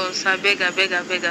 girls, I beg. I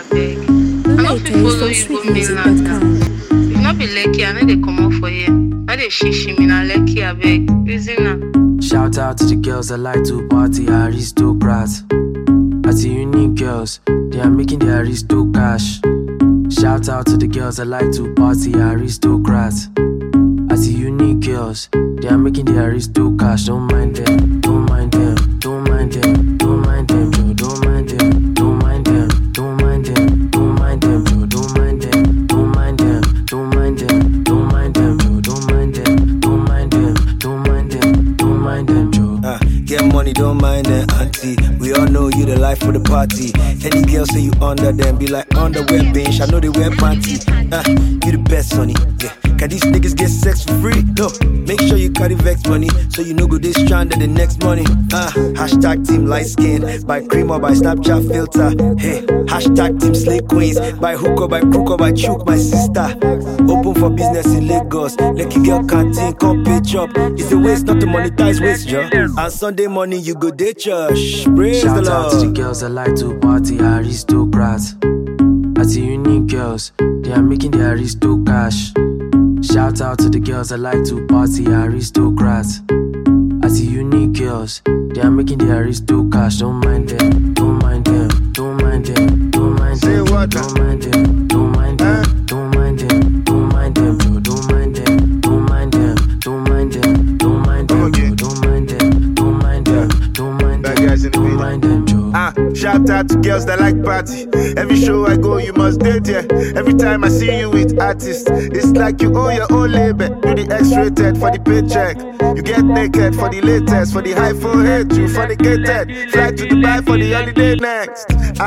no fit follow you go mainland now. If not be lucky, I know they come out for here. Now they shishi me na lucky, I beg. Reason now. Shout out to the girls that like to party, aristocrats. As the unique girls, they are making the aristo cash. Shout out to the girls that like to party, aristocrats. As the unique girls, they are making the aristo cash. Don't mind them, don't mind them, don't mind them, don't mind them, Joe, don't mind them, don't mind them, don't mind them, don't mind them, Joe, don't mind them, don't mind them, don't mind them, don't mind them, Joe, don't mind them, don't mind them, don't mind them, don't mind them, Joe. Get money, don't mind them, auntie. We all know you the life for the party. Any girl say you under them, be like underwear bench. I know they wear panty. You the best, honey. Yeah. Can these niggas get sex for free? No. Make sure you carry vex money, so you know go this stranded the next morning. Hashtag team light skin, by cream or by Snapchat filter. Hey, hashtag team slay queens, by hook or by crook or by choke, my sister. Open for business in Lagos. Lucky girl canteen, come pitch up. It's a waste not to monetize waste, Joe. And Sunday morning you go day church. Praise Shout the Lord. out to the girls that like to party, aristocrats. As the unique girls, they are making the aristo cash. Shout out to the girls that like to party, aristocrats. As the unique girls, they are making the aristo cash. Don't mind them, don't mind them, don't mind them, don't mind them, don't mind them, don't mind them, don't mind them, don't mind them, don't mind them, don't mind them, don't mind them, don't mind them, don't mind them, don't mind them, don't mind them, don't mind them, Shout out to girls that like party. Every show I go, you must date, yeah. Every time I see you with artists, it's like you owe your own label. Do the X-rated for the paycheck. You get naked for the latest, for the high forehead, you fornicated. Fly to Dubai for the holiday next.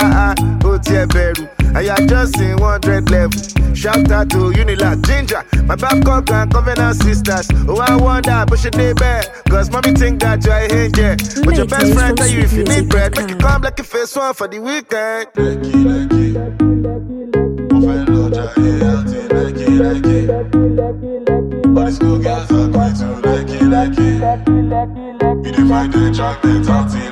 Otie Beru, and you're just in 100 level. Shout out to Unilag, Ginger, my Babcock and Covenant sisters. Oh, I wonder, but should they bear? Cause mommy think that you're a angel. But your best friend tell you if you need bread, make you come like a face one for the weekend. Lucky. All these cool girls are going to lucky. You define the chocolate,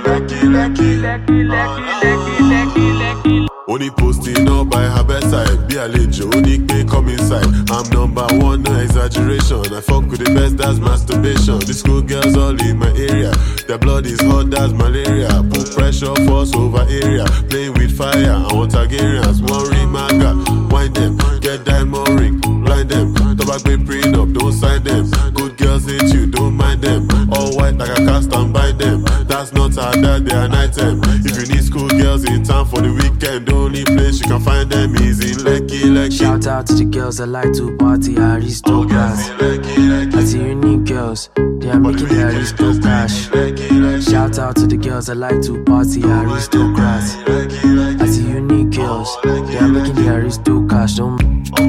lucky. Only posting up by her bedside. Be a lejo, only pay come inside. I'm number one, no exaggeration. I fuck with the best, that's masturbation. These school girls all in my area. Their blood is hot, that's malaria. Put pressure, force over area. Playing with fire, I want Targaryens. One ring, maga, wind them. Get diamond ring, blind them. Tobacco prenup, don't sign them. Good girls hate you, don't mind them. All white like I can't stand by them. That's not how that they are night time. If you need school girls in town for the weekend, the only place you can find them is in Lekki. Shout out to the girls that like to party, aristocrats. As the unique girls, they are making the aristo cash. Shout out to the girls that like to party, aristocrats. As the unique girls, they are making the aristo cash. Don't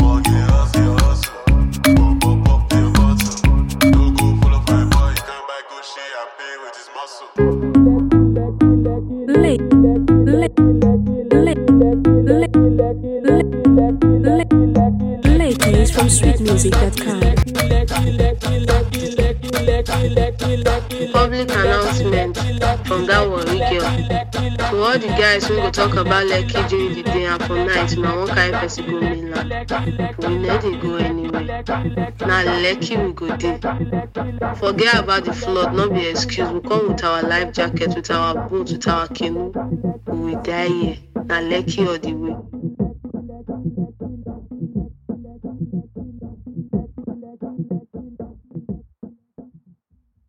Latest from sweetmusic.com. Public announcement from that worry girl. To all the guys who go talk about Lekki during the day and for night, now one kind of person go mainland. We never go anywhere. Now Lekki we go there. Forget about the flood, not be excuse. We come with our life jacket, with our boat, with our canoe. We will die here. Now Lekki all the